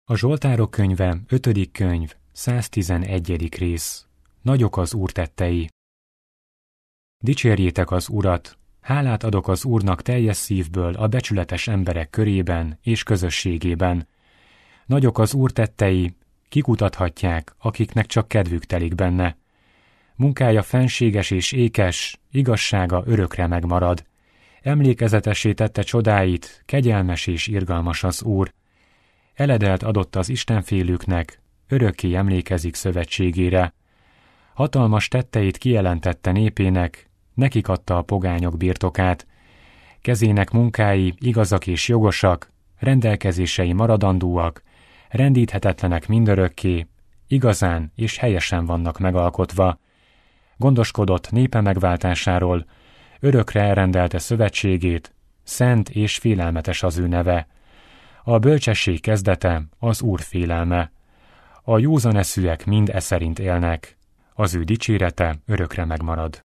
A Zsoltárok könyve, 5. könyv, 111. rész. Nagyok az Úr tettei. Dicsérjétek az Urat, hálát adok az Úrnak teljes szívből a becsületes emberek körében és közösségében. Nagyok az Úr tettei, kikutathatják, akiknek csak kedvük telik benne. Munkája fenséges és ékes, igazsága örökre megmarad. Emlékezetessé tette csodáit, kegyelmes és irgalmas az Úr. Eledelt adott az istenfélőknek, örökké emlékezik szövetségére. Hatalmas tetteit kijelentette népének, nekik adta a pogányok birtokát. Kezének munkái igazak és jogosak, rendelkezései maradandóak, rendíthetetlenek mindörökké, igazán és helyesen vannak megalkotva. Gondoskodott népe megváltásáról, örökre elrendelte szövetségét, szent és félelmetes az ő neve. A bölcsesség kezdete az Úr félelme. A józaneszűek mind szerint élnek, az ő dicsérete örökre megmarad.